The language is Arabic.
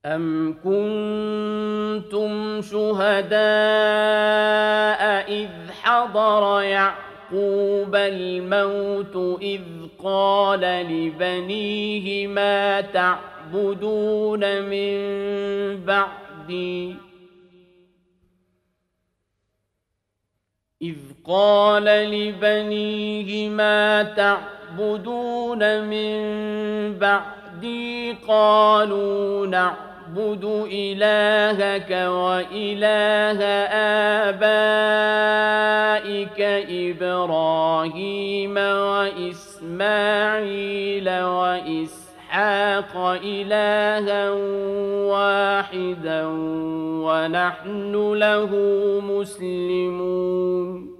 أَمْ كُنتُمْ شُهَدَاءَ إِذْ حَضَرَ يَعْقُوبَ الْمَوْتُ إِذْ قَالَ لِبَنِيهِ مَا تَعْبُدُونَ مِن بَعْدِي قَالُوا نَعْبُدُ إِلَٰهَكَ وَإِلَٰهَ آبَائِكَ إِبْرَاهِيمَ وَإِسْمَاعِيلَ وَإِسْحَاقَ إِلَٰهًا وَاحِدًا وَنَحْنُ لَهُ مُسْلِمُونَ